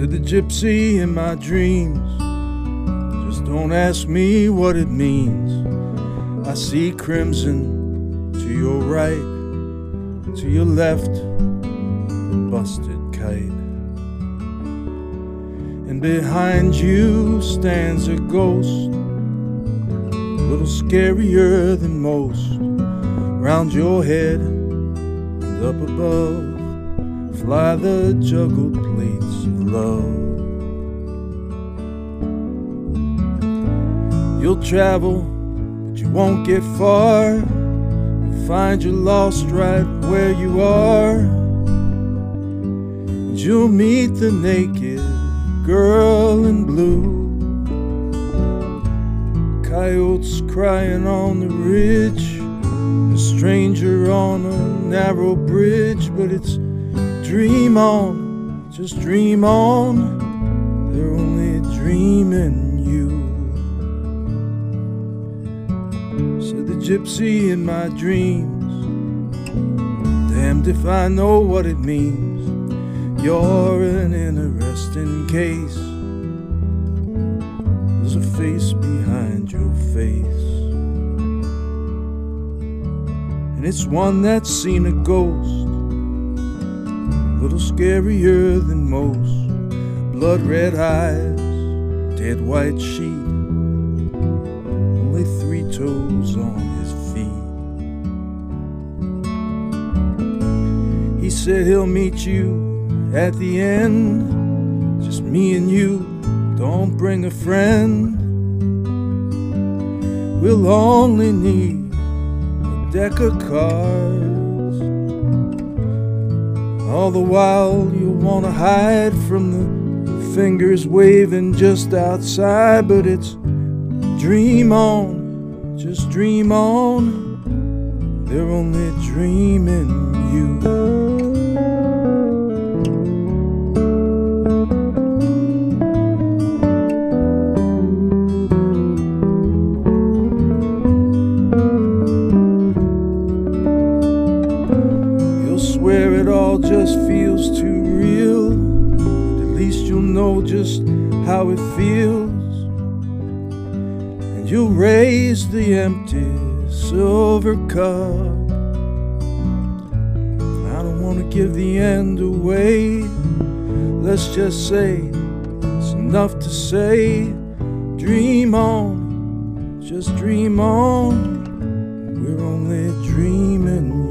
Said the gypsy in my dreams, just don't ask me what it means. I see crimson to your right, to your left, a busted kite. And behind you stands a ghost, a little scarier than most. Round your head and up above fly the juggled plates of love. You'll travel, but you won't get far. You'll find you're lost right where you are. And you'll meet the naked girl in blue. Coyotes crying on the ridge, a stranger on a narrow bridge. But it's dream on, just dream on. They're only dreaming you. Said the gypsy in my dreams, damned if I know what it means. You're an interesting case. There's a face behind your face, and it's one that's seen a ghost, a little scarier than most. Blood red eyes, dead white sheet, only 3 toes on his feet. He said he'll meet you at the end, just me and you, don't bring a friend. We'll only need a deck of cards. All the while you'll want to hide from the fingers waving just outside. But it's dream on, just dream on. They're only dreaming you. Swear it all just feels too real, but at least you'll know just how it feels. And you'll raise the empty silver cup. I don't want to give the end away. Let's just say it's enough to say, dream on, just dream on. We're only dreaming.